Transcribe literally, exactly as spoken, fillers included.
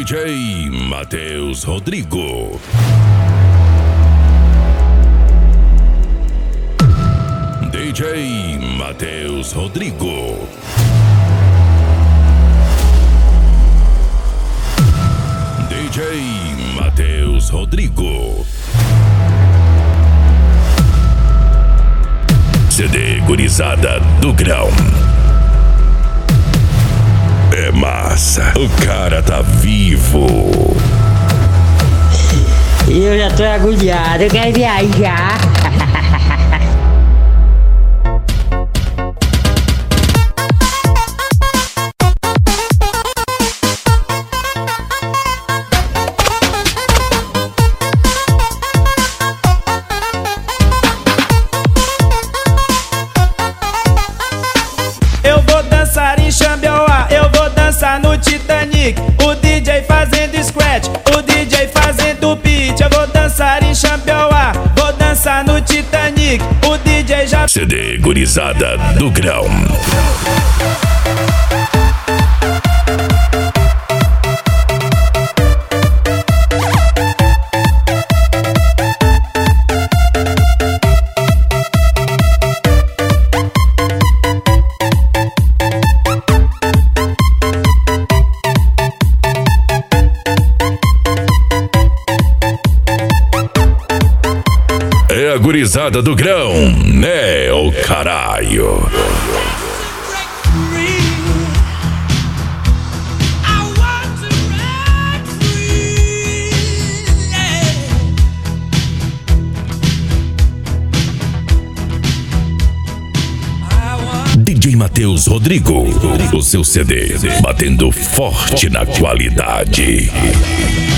J Matheus Rodrigo. D J Matheus Rodrigo. D J Matheus Rodrigo. C D Gurizada do Grão. É massa, o cara tá vivo. Eu já tô agoniado, eu quero viajar. Eu vou dançar em Xambioá, eu vou dançar no Titanic. O D J fazendo scratch, o D J fazendo beat. Eu vou dançar em Xambioá, vou dançar no Titanic. O D J já... C D Gurizada do Grão. É a Gurizada do Grão, né, ô caralho. D J Matheus Rodrigo, o seu C D batendo forte na qualidade.